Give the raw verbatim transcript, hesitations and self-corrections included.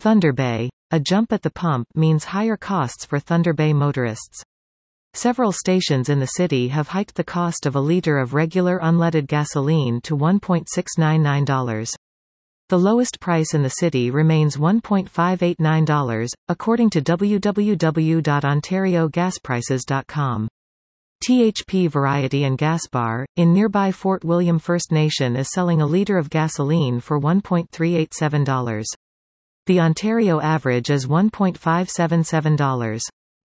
Thunder Bay. A jump at the pump means higher costs for Thunder Bay motorists. Several stations in the city have hiked the cost of a liter of regular unleaded gasoline to one point six nine nine dollars. The lowest price in the city remains one point five eight nine dollars, according to w w w dot ontario gas prices dot com. T H P Variety and Gas Bar, in nearby Fort William First Nation is selling a liter of gasoline for one point three eight seven dollars. The Ontario average is one point five seven seven dollars.